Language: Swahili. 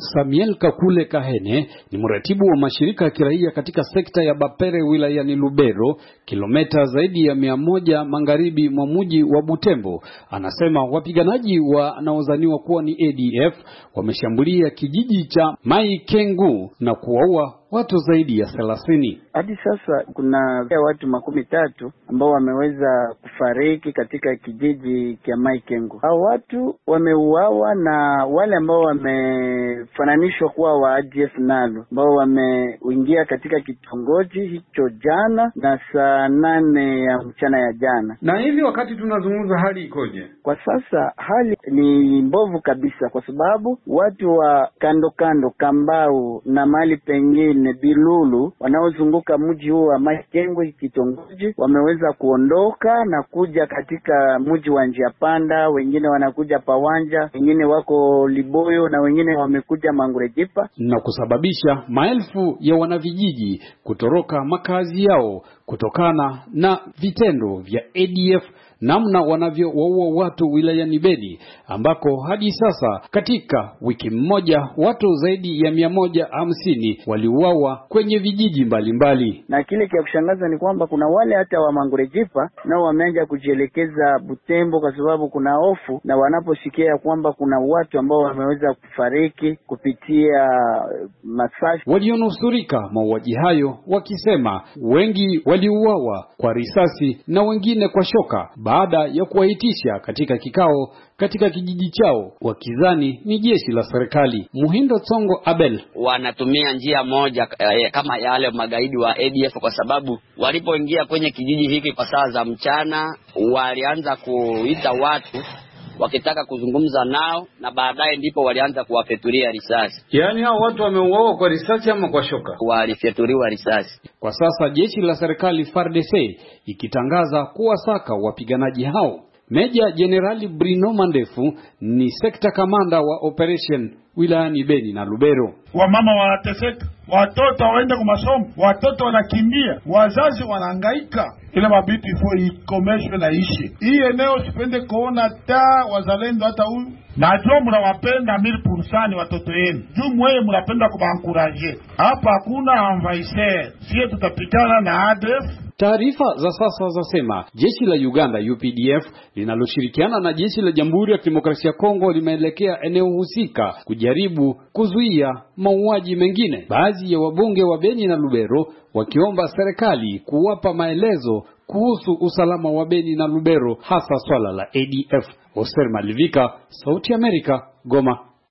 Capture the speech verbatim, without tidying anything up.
Samuel Kakule Kahene ni mratibu wa mashirika ya kiraia katika sekta ya Bapere wilayani Lubero, kilomita zaidi ya mia moja magharibi mwa mji wa Butembo. Anasema wapiganaji wanaozaniwa kuwa ni A D F wameshambulia kijiji cha Maikengu na kuwaua watu zaidi ya thelathini. Hadi sasa kuna watu makumi tatu ambao wameweza kufariki katika kijiji cha Maikengu. Hao watu wameuawa na wale ambao wamefananishwa kuwa wa A D F nalo, ambao wameingia katika kitongoji hicho jana na saa nane ya mchana ya jana. Na hivi wakati tunazungumza hali ikoje? Kwa sasa hali ni mbovu kabisa, kwa sababu watu wa kando kando Kambau na mali pengine Bilulu wanaozunguka mji huu wa Maikengu kitongoji wameweza kuondoka na kuja katika mji wa Njia Panda, wengine wanakuja Pawanja, wengine wako Liboyo na wengine wamekuja Mangurejipa, na kusababisha maelfu ya wanavijiji kutoroka makazi yao kutokana na vitendo vya A D F namna wanavyowaua watu wilayani Beni, ambako hadi sasa katika wiki mmoja watu zaidi ya mia moja hamsini waliuawa kwenye vijiji mbalimbali mbali. Na kile kia kushangaza ni kwamba kuna wale hata wa Mangurejipa nao wameanza kujielekeza Butembo kwa sababu kuna hofu, na wanaposikia kwamba kuna watu ambao wameweza kufariki kupitia masashi. Walionusurika mauaji hayo wakisema wengi waliuawa kwa risasi na wengine kwa shoka baada ya kuwaitisha katika kikao katika kijiji chao wakizani ni jeshi la serikali. Muhindo Tsongo Abel: wanatumia njia moja eh, kama yale magaidi wa A D F, kwa sababu walipoingia kwenye kijiji hiki kwa saa za mchana walianza kuita watu wakitaka kuzungumza nao, na baadaye ndipo walianza kuwafyatulia risasi. Yaani hao watu wameuawa kwa risasi ama kwa shoka? Walifyatuliwa risasi. Kwa sasa jeshi la serikali F A R D C ikitangaza kuwasaka wapiganaji hao. Meja Jenerali Brino Mandefu ni sekta kamanda wa operation wilayani Beni na Lubero. Wamama wanateseka, watoto waende kwa masomo, watoto wanakimbia, wazazi wanahangaika. Ile mabiti ifo ikomeshwe na ishi. Hii eneo sipende kuona ta wazalendo hata huyu. Najua mnawapenda mili pursani watoto yenu. Juu mwewe mnapenda kubankuraje. Hapa hakuna envahisseur. Sisi tutapigana na A D F. Taarifa za sasa zasema jeshi la Uganda U P D F linaloshirikiana na jeshi la Jamhuri ya Kidemokrasia ya Kongo limeelekea eneo husika kujaribu kuzuia mauaji mengine. Baadhi ya wabunge wa Beni na Lubero wakiomba serikali kuwapa maelezo kuhusu usalama wa Beni na Lubero, hasa swala la A D F. Oster Malivika, Sauti Amerika, Goma.